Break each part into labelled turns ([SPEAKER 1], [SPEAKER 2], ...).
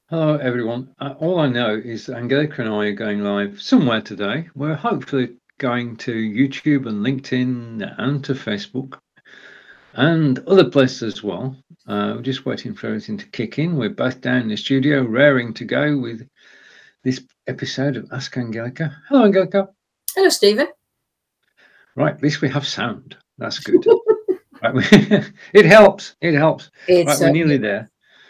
[SPEAKER 1] Hello, everyone. All I know is that Angelica and I are going live somewhere today. We're hopefully going to YouTube and LinkedIn and to Facebook and other places as well. We're just waiting for everything to kick in. We're both down in the studio, raring to go with this episode of Ask Angelica. Hello, Angelica.
[SPEAKER 2] Hello, Stephen.
[SPEAKER 1] Right, at least we have sound. That's good. Right, it helps. It helps. Right, we're nearly there.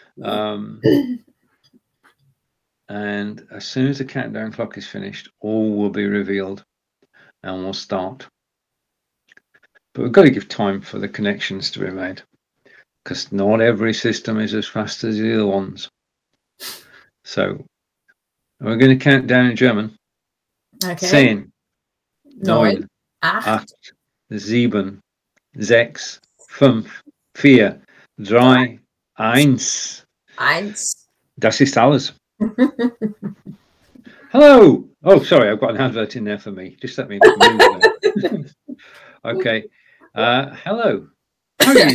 [SPEAKER 1] And as soon as the countdown clock is finished, all will be revealed and we'll start. But we've got to give time for the connections to be made, because not every system is as fast as the other ones. So we're going to count down in German.
[SPEAKER 2] Okay.
[SPEAKER 1] 10, 9, 8, 7, 6, 5, 4, 3, 1. Das ist alles. Hello. Oh, sorry, I've got an advert in there for me. Just let me move it. Okay. Hello. How are you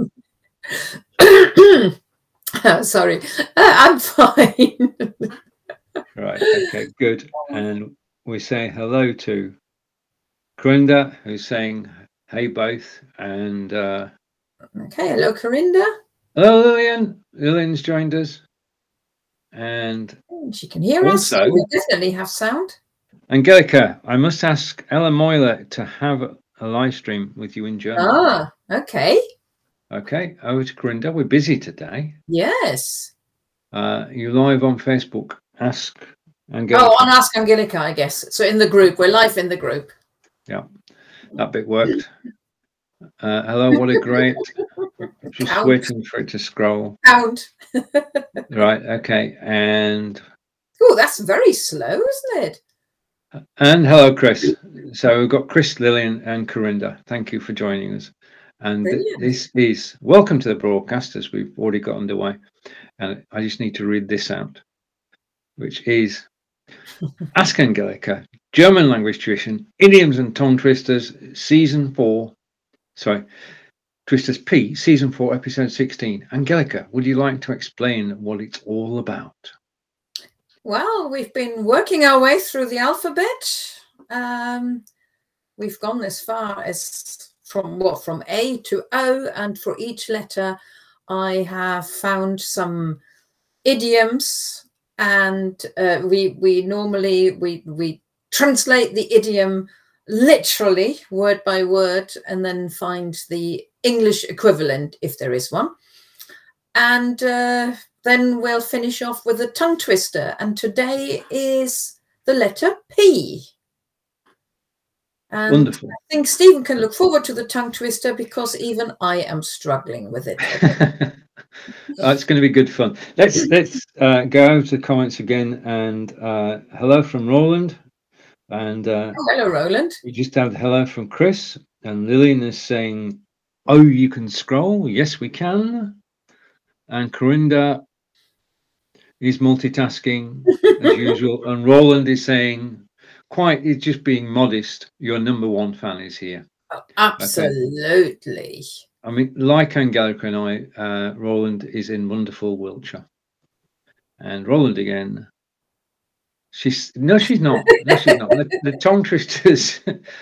[SPEAKER 2] today? Sorry. I'm fine.
[SPEAKER 1] Right. Okay, good. And we say hello to Corinda, who's saying hey both. And
[SPEAKER 2] okay, hello, Corinda.
[SPEAKER 1] Hello, Lillian. Lillian's joined us. And
[SPEAKER 2] she can hear us. So we definitely have sound.
[SPEAKER 1] Angelica, I must ask Ella Moyler to have a live stream with you in German.
[SPEAKER 2] Ah, okay.
[SPEAKER 1] Okay, over to Corinda. We're busy today.
[SPEAKER 2] Yes.
[SPEAKER 1] You're live on Facebook. Ask Angelica.
[SPEAKER 2] Oh, on Ask Angelica, I guess. So in the group, we're live in the group.
[SPEAKER 1] Yeah, that bit worked. Hello, what a great. Just
[SPEAKER 2] Count.
[SPEAKER 1] Waiting for it to scroll.
[SPEAKER 2] Count.
[SPEAKER 1] Right, okay, and.
[SPEAKER 2] Oh, that's very slow, isn't it?
[SPEAKER 1] And hello, Chris. So we've got Chris, Lillian, and Corinda. Thank you for joining us. And this is welcome to the broadcast, as we've already got underway. And I just need to read this out, which is Ask Angelica, German language tuition, idioms and tongue twisters, season 4. Sorry, Twisters P, season 4, episode 16. Angelica, would you like to explain what it's all about?
[SPEAKER 2] Well, we've been working our way through the alphabet. We've gone as far as from A to O, and for each letter I have found some idioms, and we normally translate the idiom literally word by word and then find the English equivalent if there is one, and then we'll finish off with a tongue twister, and today is the letter P. And
[SPEAKER 1] wonderful.
[SPEAKER 2] I think Stephen can look forward to the tongue twister because even I am struggling with it.
[SPEAKER 1] It's going to be good fun. Let's go over to the comments again. And hello from Roland. And
[SPEAKER 2] hello, Roland.
[SPEAKER 1] We just had hello from Chris. And Lillian is saying, "Oh, you can scroll." Yes, we can. And Corinda is multitasking as usual. And Roland is saying, "It's just being modest. Your number one fan is here."
[SPEAKER 2] Oh, absolutely.
[SPEAKER 1] Okay. I mean, like Angelica and I, Roland is in wonderful Wiltshire. And Roland again. She's not. No, she's not. The tongue twisters.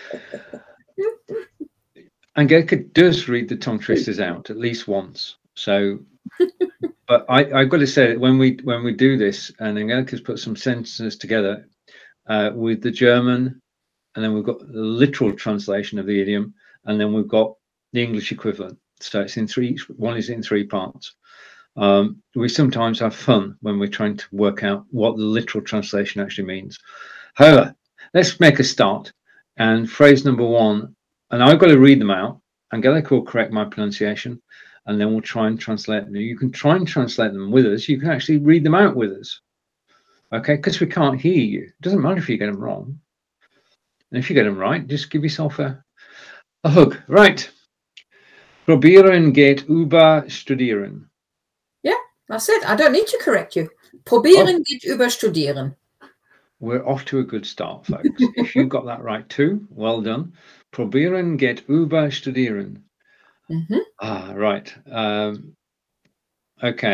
[SPEAKER 1] Angelica does read the tongue twisters out at least once. So, but I've got to say that when we do this, and Angelica's put some sentences together with the German, and then we've got the literal translation of the idiom, and then we've got the English equivalent. So it's in three. One is in 3 parts. We sometimes have fun when we're trying to work out what the literal translation actually means. However, let's make a start. And phrase number 1, and I've got to read them out. Angelica will correct my pronunciation, and then we'll try and translate them. You can try and translate them with us. You can actually read them out with us. Okay, because we can't hear you. It doesn't matter if you get them wrong. And if you get them right, just give yourself a hug. Right. Probieren geht über studieren.
[SPEAKER 2] Yeah, that's it. I don't need to correct you. Probieren geht über studieren.
[SPEAKER 1] We're off to a good start, folks. If you got that right too, well done. Probieren geht über studieren.
[SPEAKER 2] Mm-hmm.
[SPEAKER 1] Right. Okay.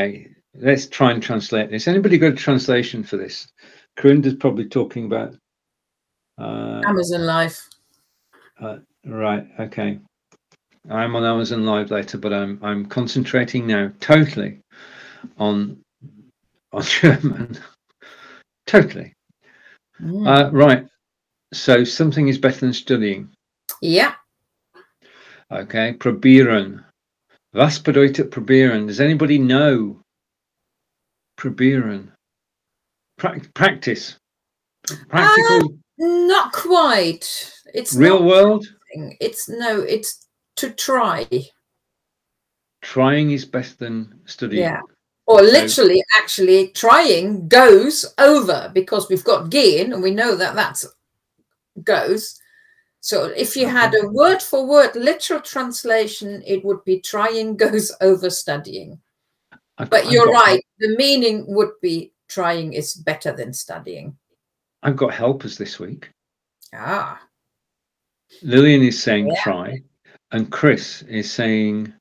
[SPEAKER 1] let's try and translate this. Anybody got a translation for this? Corinda's probably talking about
[SPEAKER 2] Amazon Live.
[SPEAKER 1] Right. Okay. I'm on Amazon Live later, but I'm concentrating now totally on German. Totally. Right. So something is better than studying.
[SPEAKER 2] Yeah.
[SPEAKER 1] Okay. Probieren. Was bedeutet probieren? Does anybody know? Probieren. Practice. Practical.
[SPEAKER 2] Not quite. It's
[SPEAKER 1] real
[SPEAKER 2] not
[SPEAKER 1] world.
[SPEAKER 2] It's to try.
[SPEAKER 1] Trying is better than studying.
[SPEAKER 2] Yeah. Or literally, actually, trying goes over, because we've got gehen and we know that that's goes. So if you had a word for word literal translation, it would be trying goes over studying. But you're right. The meaning would be trying is better than studying.
[SPEAKER 1] I've got helpers this week.
[SPEAKER 2] Ah.
[SPEAKER 1] Lillian is saying try, and Chris is saying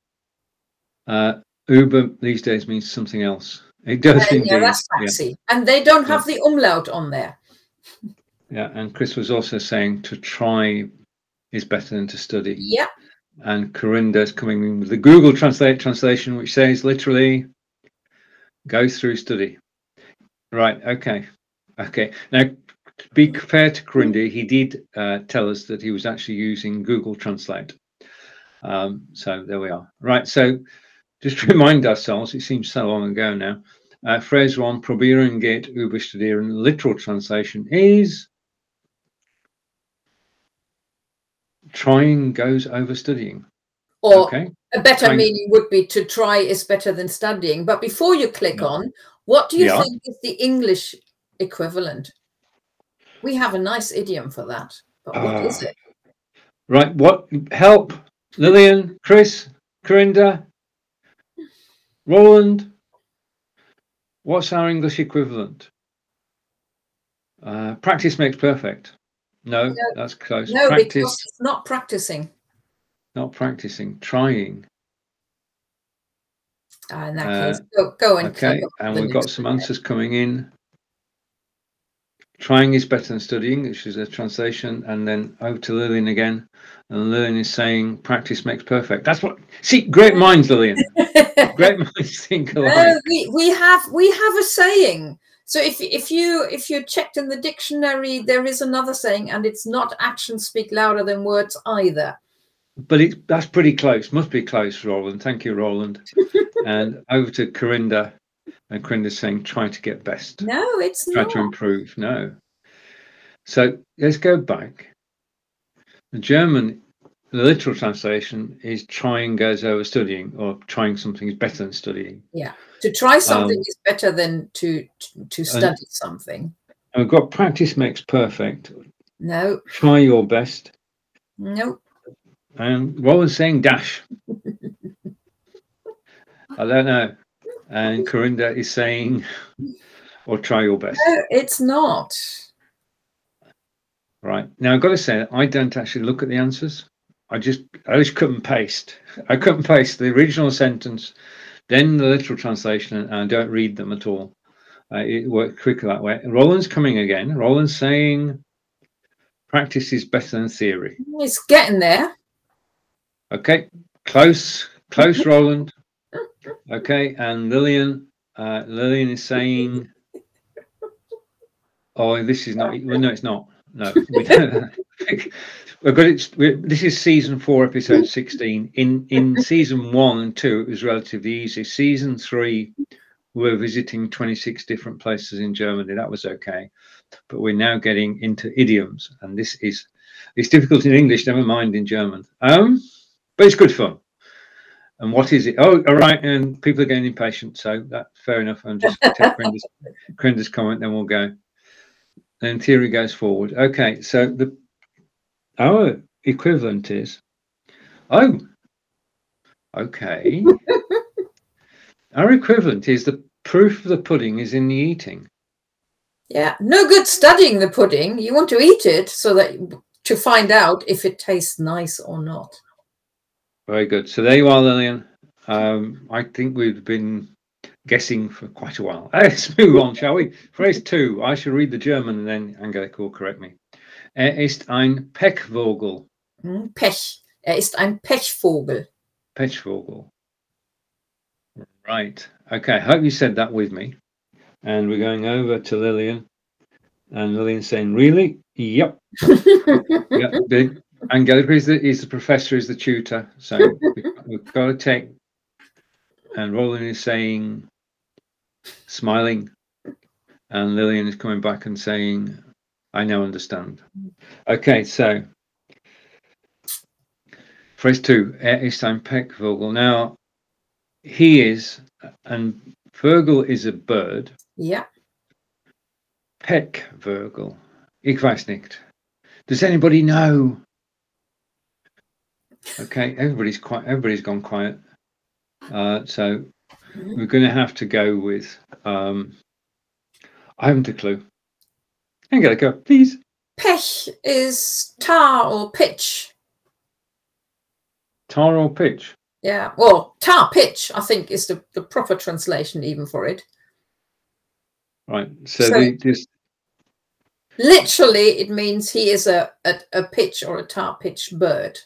[SPEAKER 1] Uber these days means something else. It does indeed.
[SPEAKER 2] Yeah, that's fancy. Yeah. And they don't have the umlaut on there.
[SPEAKER 1] Yeah, and Chris was also saying to try is better than to study.
[SPEAKER 2] Yeah.
[SPEAKER 1] And Corinda's coming in with the Google Translate translation, which says literally go through study. Right. Okay. Okay. Now, to be fair to Corinda, he did tell us that he was actually using Google Translate. So there we are. Right. So just to remind ourselves, it seems so long ago now. Phrase 1, probieren geht über studieren. Literal translation is trying goes over studying.
[SPEAKER 2] Or a better meaning would be to try is better than studying. But before you click on, what do you think is the English equivalent? We have a nice idiom for that. But what is it?
[SPEAKER 1] Right. What? Help. Lillian, Chris, Corinda, Roland. What's our English equivalent? Practice makes perfect. No, that's close.
[SPEAKER 2] No, practice. Because it's not practicing.
[SPEAKER 1] Not practicing, trying.
[SPEAKER 2] In that case, go and
[SPEAKER 1] okay, and we've got some answers coming in. Trying is better than studying, which is a translation, and then over to Lillian again. And Lillian is saying practice makes perfect. That's what. See, great minds, Lillian. Great minds think alike.
[SPEAKER 2] We have a saying. So if you checked in the dictionary, there is another saying, and it's not actions speak louder than words either.
[SPEAKER 1] But that's pretty close. Must be close, Roland. Thank you, Roland. And over to Corinda. And Corinda's saying, try to get best.
[SPEAKER 2] No, it's
[SPEAKER 1] not.
[SPEAKER 2] Try
[SPEAKER 1] to improve. No. So let's go back. The German, the literal translation is trying goes over studying, or trying something is better than studying.
[SPEAKER 2] Yeah. To try something is better than to study something.
[SPEAKER 1] And we've got practice makes perfect.
[SPEAKER 2] No.
[SPEAKER 1] Try your best.
[SPEAKER 2] Nope.
[SPEAKER 1] And Roland's saying dash. I don't know. And Corinda is saying, or try your best.
[SPEAKER 2] No, it's not.
[SPEAKER 1] Right. Now, I've got to say, I don't actually look at the answers. I just cut and paste. I cut and paste the original sentence, then the literal translation, and I don't read them at all. It works quicker that way. Roland's coming again. Roland's saying practice is better than theory.
[SPEAKER 2] It's getting there.
[SPEAKER 1] Okay. Close, Roland. Okay, and Lillian is saying, oh, this is not, well, no, it's not. No, we don't. We've got it. This is season 4, episode 16. In season 1 and 2, it was relatively easy. Season 3, we were visiting 26 different places in Germany. That was okay. But we're now getting into idioms, and it's difficult in English, never mind in German. But it's good fun. And what is it? Oh, all right. And people are getting impatient, so that's fair enough. I'm just take Corinda's comment, then we'll go. Then theory goes forward. Okay, so our equivalent is, oh, okay. Our equivalent is the proof of the pudding is in the eating.
[SPEAKER 2] Yeah, no good studying the pudding. You want to eat it so that to find out if it tastes nice or not.
[SPEAKER 1] Very good. So there you are, Lillian. I think we've been guessing for quite a while. Let's move on, shall we? Phrase 2. I shall read the German and then Angelika will correct me. Ist ein Pechvogel.
[SPEAKER 2] Pech. Ist ein Pechvogel.
[SPEAKER 1] Pechvogel. Right. Okay. I hope you said that with me. And we're going over to Lillian. And Lillian's saying, really? Yep. Yep. Angelika is the professor, is the tutor. So we've got to take. And Roland is saying, smiling. And Lillian is coming back and saying, I now understand. Okay, so phrase 2, ist ein Pechvogel. Now, he is, and Vogel is a bird.
[SPEAKER 2] Yeah.
[SPEAKER 1] Pechvogel. Ich weiß nicht. Does anybody know? Okay, everybody's gone quiet. So we're going to have to go with. I haven't a clue. Angelika, please.
[SPEAKER 2] Pech is tar or pitch.
[SPEAKER 1] Tar or pitch?
[SPEAKER 2] Yeah, well, tar pitch, I think, is the proper translation even for it.
[SPEAKER 1] Right. So this
[SPEAKER 2] literally, it means he is a pitch or a tar pitch bird.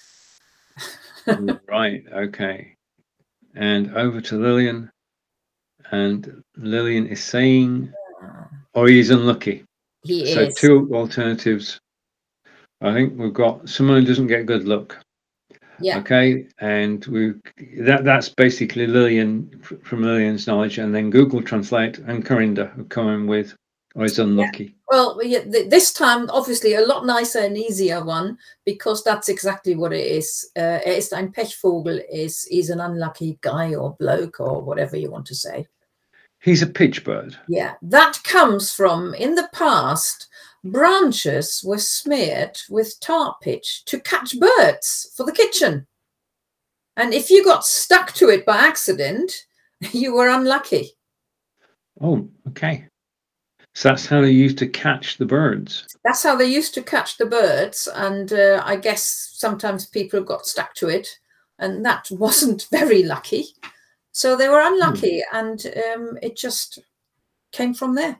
[SPEAKER 1] Right. Okay. And over to Lillian. And Lillian is saying, or he's unlucky.
[SPEAKER 2] He is.
[SPEAKER 1] So 2 alternatives. I think we've got someone who doesn't get good luck.
[SPEAKER 2] Yeah.
[SPEAKER 1] Okay. And that's basically Lillian, from Lillian's knowledge, and then Google Translate and Corinda who come in with, or is unlucky.
[SPEAKER 2] Yeah. Well, this time, obviously, a lot nicer and easier one, because that's exactly what it is. Ist ein Pechvogel is an unlucky guy or bloke or whatever you want to say.
[SPEAKER 1] He's a pitch bird.
[SPEAKER 2] Yeah, that comes from, in the past, branches were smeared with tar pitch to catch birds for the kitchen. And if you got stuck to it by accident, you were unlucky.
[SPEAKER 1] Oh, okay. So that's how they used to catch the birds.
[SPEAKER 2] That's how they used to catch the birds. And I guess sometimes people got stuck to it, and that wasn't very lucky. So they were unlucky, and it just came from there.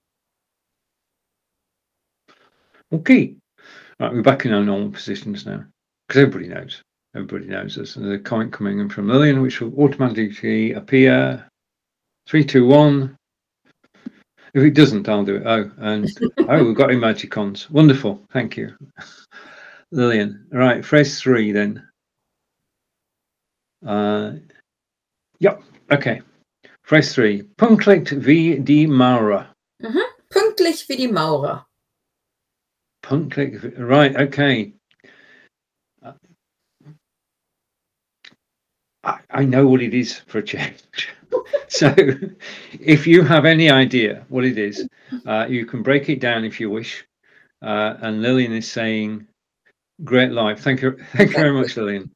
[SPEAKER 1] Okay. Right, we're back in our normal positions now, because everybody knows. Everybody knows us. And there's a comment coming in from Lillian, which will automatically appear. 3, 2, 1. If it doesn't, I'll do it. Oh, and we've got emojicons. Wonderful. Thank you, Lillian. Right, phrase 3 then. Yep. Okay. Phrase 3. Punktlich wie die Maurer.
[SPEAKER 2] Pünktlich wie die Maurer.
[SPEAKER 1] Punktlich. Right. Okay. I know what it is for a change. So if you have any idea what it is, you can break it down if you wish. And Lillian is saying, great live. Thank you very much, Lillian.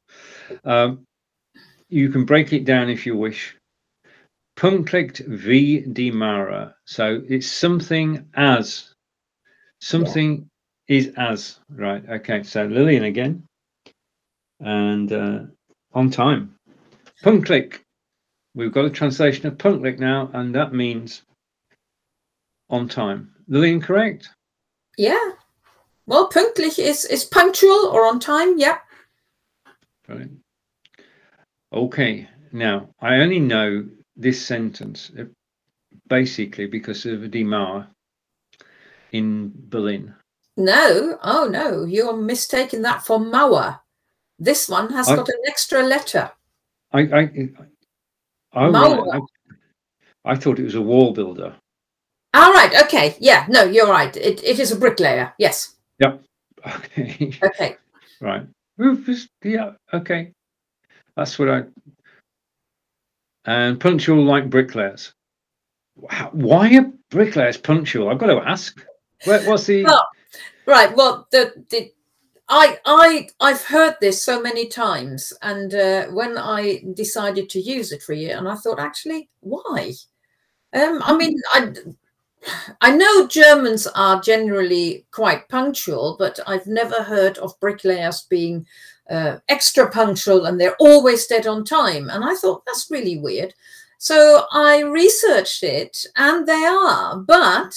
[SPEAKER 1] You can break it down if you wish. Punktlich wie die Maurer. So it's something as. Something is as. Right. Okay. So Lillian again. And on time. Punktlich. We've got a translation of punktlich now, and that means on time. Lillian, correct?
[SPEAKER 2] Yeah. Well, pünktlich is punctual or on time. Yeah.
[SPEAKER 1] Brilliant. Okay. Now, I only know this sentence basically because of Die Mauer in Berlin.
[SPEAKER 2] No. Oh, no. You're mistaking that for Mauer. This one has got an extra letter.
[SPEAKER 1] I thought it was a wall builder.
[SPEAKER 2] All right. Okay. Yeah. No, you're right. It is a bricklayer. Yes.
[SPEAKER 1] Yep. Okay.
[SPEAKER 2] Okay.
[SPEAKER 1] Right. Yeah. Okay. That's what and punctual like bricklayers. Why are bricklayers punctual? I've got to ask. What's the?
[SPEAKER 2] Well, right. Well, I've heard this so many times, and when I decided to use it for a year, and I thought, actually, why? I mean, I know Germans are generally quite punctual, but I've never heard of bricklayers being extra punctual, and they're always dead on time. And I thought, that's really weird. So I researched it, and they are, but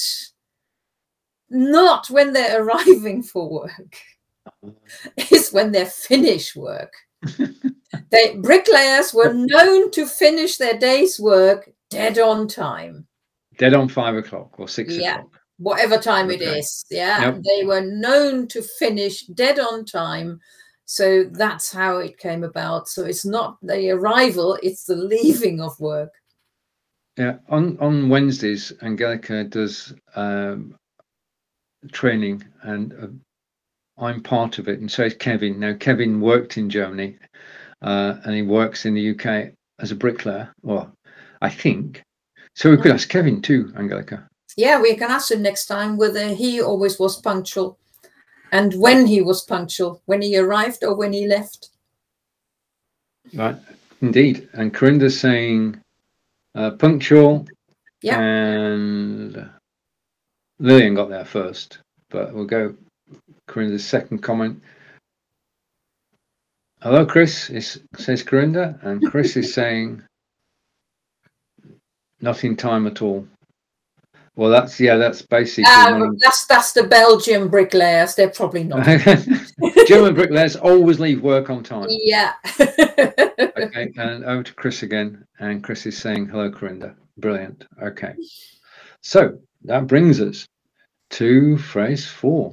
[SPEAKER 2] not when they're arriving for work. It's when they finish work. Bricklayers were known to finish their day's work dead on time.
[SPEAKER 1] Dead on 5 o'clock or 6 o'clock.
[SPEAKER 2] Whatever time it is. Yeah. Yep. They were known to finish dead on time. So that's how it came about. So it's not the arrival, it's the leaving of work.
[SPEAKER 1] Yeah. On Wednesdays, Angelica does training, and I'm part of it, and so is Kevin. Now, Kevin worked in Germany, and he works in the UK as a bricklayer, or I think. So we could ask Kevin too, Angelica.
[SPEAKER 2] Yeah, we can ask him next time whether he always was punctual, and when he was punctual, when he arrived or when he left.
[SPEAKER 1] Right, indeed. And Corinda's saying punctual. Yeah. And Lillian got there first, but we'll go Corinda's second comment. Hello, Chris, says Corinda, and Chris is saying not in time at all. Well, that's basically
[SPEAKER 2] that's the Belgian bricklayers. They're probably not.
[SPEAKER 1] German bricklayers always leave work on time.
[SPEAKER 2] Yeah.
[SPEAKER 1] Okay, and over to Chris again, and Chris is saying hello, Corinda. Brilliant. Okay, so that brings us to phrase 4.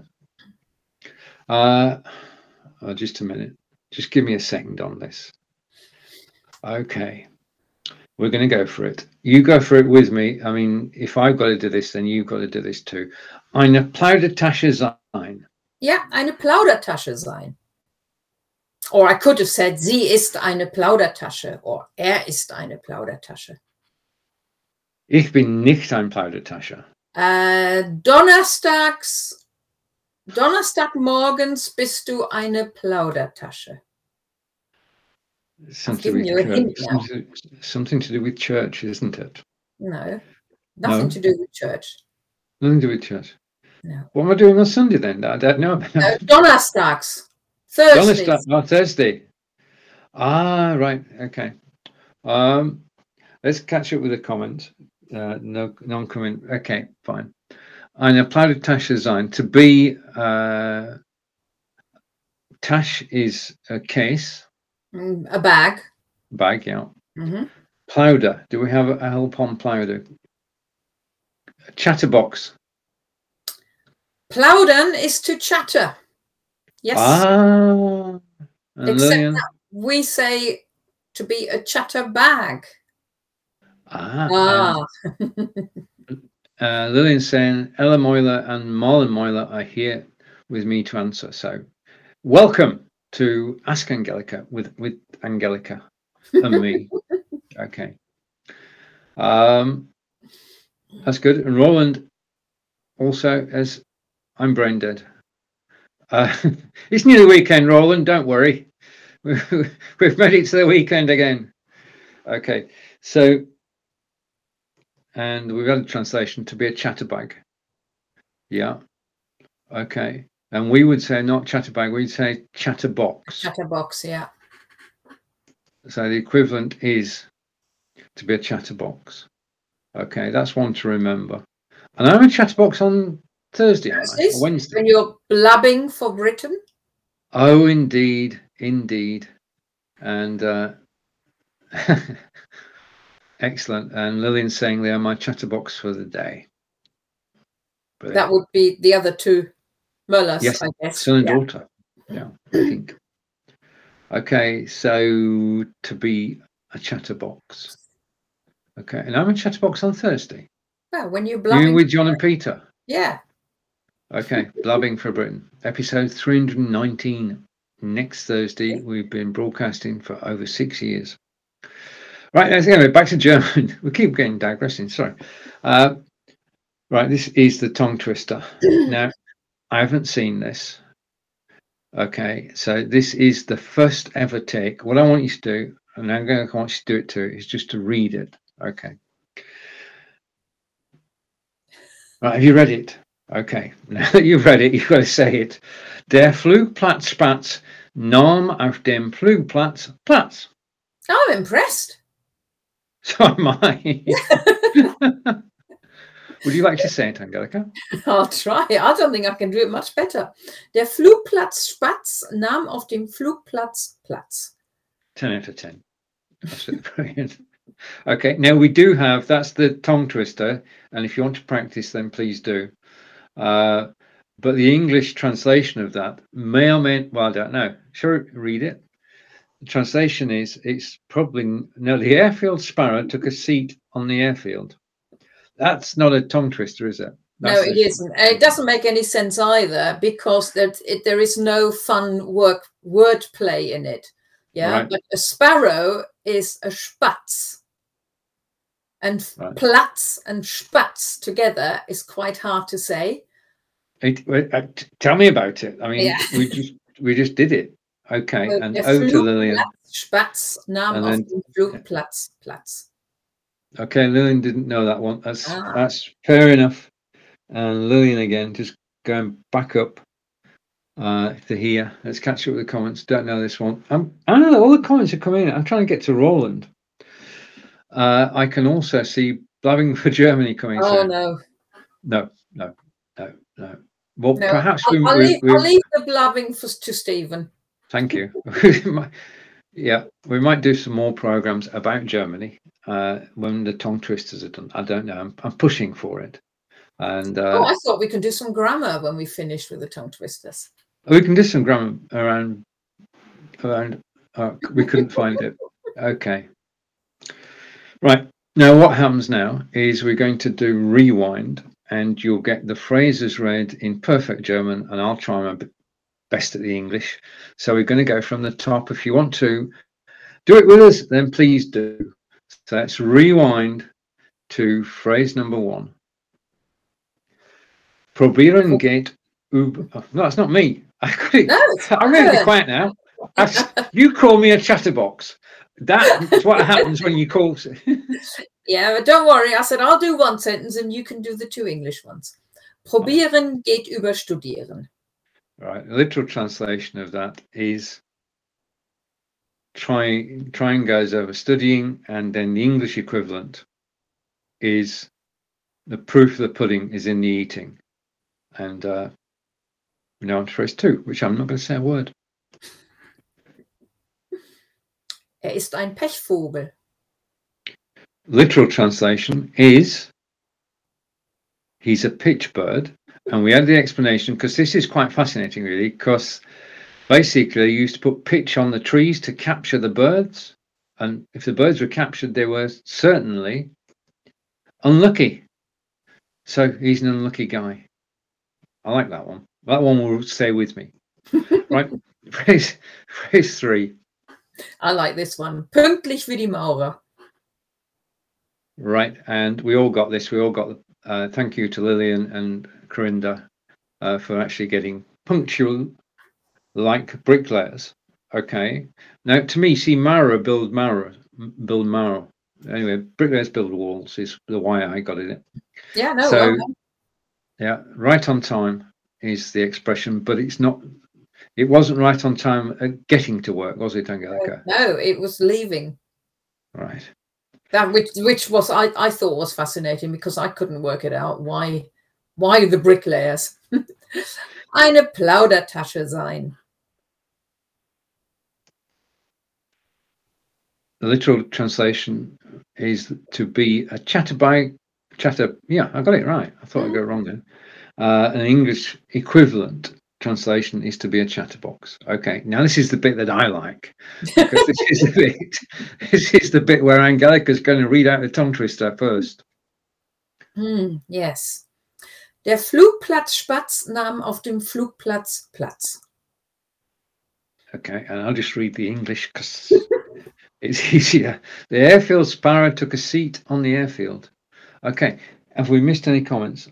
[SPEAKER 1] Just a minute. Just give me a second on this. Okay. We're going to go for it. You go for it with me. I mean, if I've got to do this, then you've got to do this too. Eine Plaudertasche sein.
[SPEAKER 2] Yeah, eine Plaudertasche sein. Or I could have said, sie ist eine Plaudertasche, or ist eine Plaudertasche.
[SPEAKER 1] Ich bin nicht ein Plaudertasche.
[SPEAKER 2] Donnerstagmorgens bist du eine Plaudertasche.
[SPEAKER 1] Something to do with church, isn't it?
[SPEAKER 2] No, nothing to do with church.
[SPEAKER 1] Nothing to do with church.
[SPEAKER 2] No.
[SPEAKER 1] What am I doing on Sunday then? I don't know.
[SPEAKER 2] Donnerstags.
[SPEAKER 1] Thursday. Ah, right. Okay. Let's catch up with the comment. No non-comment. Okay, fine. Eine Plaudertasche sein. To be Tasch is a case.
[SPEAKER 2] A bag.
[SPEAKER 1] Bag, yeah. Plowder. Do we have a help on plowder? A chatterbox.
[SPEAKER 2] Plaudern is to chatter. Yes.
[SPEAKER 1] Ah.
[SPEAKER 2] Except that we say to be a chatter bag.
[SPEAKER 1] Lillian's saying Ella Moyler and Marlon Moyler are here with me to answer. So welcome to Ask Angelica with Angelica and me. Okay. That's good. And Roland also, as I'm brain dead. It's nearly weekend, Roland. Don't worry. We've made it to the weekend again. Okay. So, and we've had a translation to be a chatterbag. Yeah. Okay. And we would say not chatterbag, we'd say chatterbox.
[SPEAKER 2] Chatterbox, yeah.
[SPEAKER 1] So the equivalent is to be a chatterbox. Okay, that's one to remember. And I'm a chatterbox on Thursday, or Wednesday.
[SPEAKER 2] When you're blabbing for Britain?
[SPEAKER 1] Oh, indeed, indeed. And excellent. And Lillian's saying they are my chatterbox for the day. Brilliant.
[SPEAKER 2] That would be the other two Mullers,
[SPEAKER 1] yes,
[SPEAKER 2] I guess.
[SPEAKER 1] Son and daughter. Yeah, I think. Okay, so to be a chatterbox. Okay, and I'm a chatterbox on Thursday.
[SPEAKER 2] Well, when you're blabbing.
[SPEAKER 1] You with John and Peter?
[SPEAKER 2] Yeah.
[SPEAKER 1] Okay, Blabbing for Britain. Episode 319. Next Thursday. We've been broadcasting for over 6 years. Right, anyway, back to German. We keep getting digressing, sorry. Right, this is the tongue twister. Now, I haven't seen this. Okay, so this is the first ever take. What I want you to do, and I'm going to want you to do it too, is just to read it. Okay. Right, have you read it? Okay, now that you've read it, you've got to say it. Der Flugplatzplatz nahm auf dem Flugplatz Platz.
[SPEAKER 2] I'm impressed.
[SPEAKER 1] So am I. Would you like to say it, Angelica?
[SPEAKER 2] I'll try. I don't think I can do it much better. Der Flugplatz Spatz nahm auf dem Flugplatz Platz.
[SPEAKER 1] 10 out of 10. Absolutely brilliant. Okay, now we do have, that's the tongue twister, and if you want to practice, then please do. But the English translation of that may or may, well, I don't know. Sure, read it. The translation is, it's probably, no, the airfield sparrow took a seat on the airfield. That's not a tongue twister, is it?
[SPEAKER 2] No, it isn't. It doesn't make any sense either, because there is no fun word play in it. Yeah, right. But a sparrow is a Spatz. And right. Platz and Spatz together is quite hard to say.
[SPEAKER 1] Tell me about it. I mean, yeah. we just did it. Okay, so and over to Lillian.
[SPEAKER 2] Spatz nahm auf dem Flugplatz Platz.
[SPEAKER 1] Okay, Lillian didn't know that one. That's fair enough. And Lillian again, just going back up to here. Let's catch up with the comments. Don't know this one. I don't know. All the comments are coming in. I'm trying to get to Roland. I can also see Blabbing for Germany coming through.
[SPEAKER 2] No.
[SPEAKER 1] Well, no, perhaps
[SPEAKER 2] I'll leave the blabbing to Stephen.
[SPEAKER 1] Thank you. Yeah, we might do some more programs about Germany when the tongue twisters are done. I don't know. I'm pushing for it. And
[SPEAKER 2] I thought we could do some grammar when we finish with the tongue twisters.
[SPEAKER 1] We can do some grammar around. We couldn't find it. Okay. Right. Now, what happens now is we're going to do rewind, and you'll get the phrases read in perfect German, and I'll try my best at the English. So we're going to go from the top. If you want to do it with us, then please do. So let's rewind to phrase number 1. Probieren geht über. Oh, no, that's not me. I'm going to be quiet now. You call me a chatterbox. That's what happens when you call.
[SPEAKER 2] Yeah, but don't worry. I said I'll do one sentence and you can do the 2 English ones. Probieren geht über studieren.
[SPEAKER 1] Right. The literal translation of that is trying goes over studying, and then the English equivalent is the proof of the pudding is in the eating. And we're now on to phrase 2, which I'm not going to say a word.
[SPEAKER 2] Ist ein Pechvogel.
[SPEAKER 1] Literal translation is he's a pitch bird. And we had the explanation, because this is quite fascinating, really, because basically they used to put pitch on the trees to capture the birds. And if the birds were captured, they were certainly unlucky. So he's an unlucky guy. I like that one. That one will stay with me. Right. Phrase 3.
[SPEAKER 2] I like this one. Pünktlich wie die Maurer.
[SPEAKER 1] Right. And we all got this. We all got thank you to Lillian and Corinda for actually getting punctual like bricklayers. Okay. Now, to me, see, Maurer build Maurer. Anyway, bricklayers build walls is the way I got it.
[SPEAKER 2] Yeah, no.
[SPEAKER 1] So, yeah, right on time is the expression, but it's not. It wasn't right on time at getting to work, was it, Angelica?
[SPEAKER 2] No, it was leaving.
[SPEAKER 1] Right.
[SPEAKER 2] That which was I thought was fascinating, because I couldn't work it out. Why the bricklayers? Eine Plaudertasche sein.
[SPEAKER 1] The literal translation is to be a chatter. Yeah, I got it right. I thought I'd go wrong then. An English equivalent translation is to be a chatterbox. Okay, now this is the bit that I like, because this is the bit where Angelica's going to read out the tongue twister first.
[SPEAKER 2] Yes. Der Flugplatz Spatz nahm auf dem Flugplatz Platz.
[SPEAKER 1] Okay, and I'll just read the English because it's easier. The airfield sparrow took a seat on the airfield. Okay, have we missed any comments?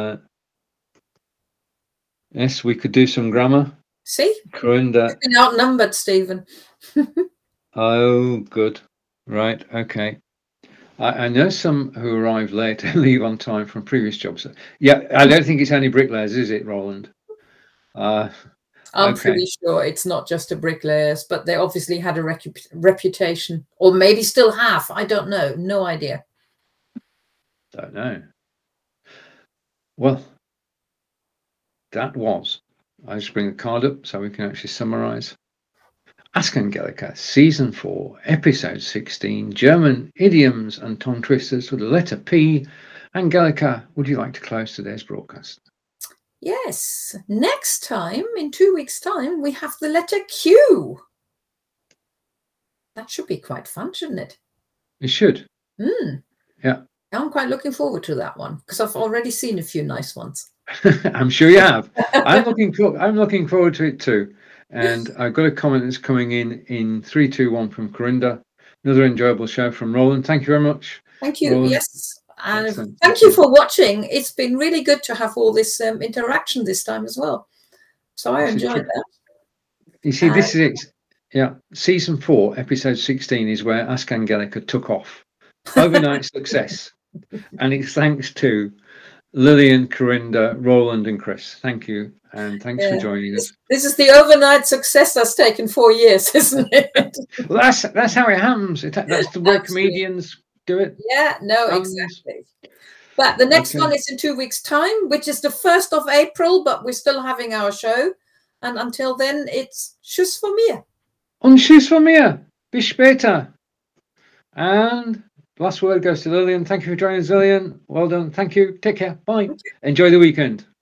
[SPEAKER 1] Yes, we could do some grammar.
[SPEAKER 2] See?
[SPEAKER 1] Corinda.
[SPEAKER 2] You've been outnumbered, Stephen.
[SPEAKER 1] Oh, good. Right, okay. I know some who arrive late and leave on time from previous jobs. Yeah, I don't think it's only bricklayers, is it, Roland?
[SPEAKER 2] I I'm
[SPEAKER 1] Okay.
[SPEAKER 2] pretty sure it's not just a bricklayers, but they obviously had a reputation, or maybe still have. I don't know. No idea.
[SPEAKER 1] Don't know. Well, that was. I just bring the card up so we can actually summarize. Ask Angelica, Season 4, Episode 16, German idioms and tongue twisters with the letter P. Angelica, would you like to close today's broadcast?
[SPEAKER 2] Yes. Next time, in 2 weeks' time, we have the letter Q. That should be quite fun, shouldn't it?
[SPEAKER 1] It should.
[SPEAKER 2] Yeah. I'm quite looking forward to that one because I've already seen a few nice ones.
[SPEAKER 1] I'm sure you have. I'm looking forward to it too. And I've got a comment that's coming in 3, 2, 1 from Corinda. Another enjoyable show from Roland. Thank you very much.
[SPEAKER 2] Thank you.
[SPEAKER 1] Roland.
[SPEAKER 2] Yes. And
[SPEAKER 1] Excellent.
[SPEAKER 2] thank you for watching. It's been really good to have all this interaction this time as well. So I enjoyed that.
[SPEAKER 1] You see, this is it. Yeah. Season 4, Episode 16 is where Ask Angelica took off. Overnight success. And it's thanks to Lillian, Corinda, Roland and Chris. Thank you. And thanks for joining us.
[SPEAKER 2] This is the overnight success that's taken 4 years, isn't it?
[SPEAKER 1] Well, that's how it happens. That's the way comedians do it.
[SPEAKER 2] Yeah, no, exactly. But the next one is in 2 weeks' time, which is the 1st of April, but we're still having our show. And until then, it's Tschüss von mir.
[SPEAKER 1] Und Tschüss von mir. Bis später. And last word goes to Lillian. Thank you for joining us, Lillian. Well done. Thank you. Take care. Bye. Enjoy the weekend.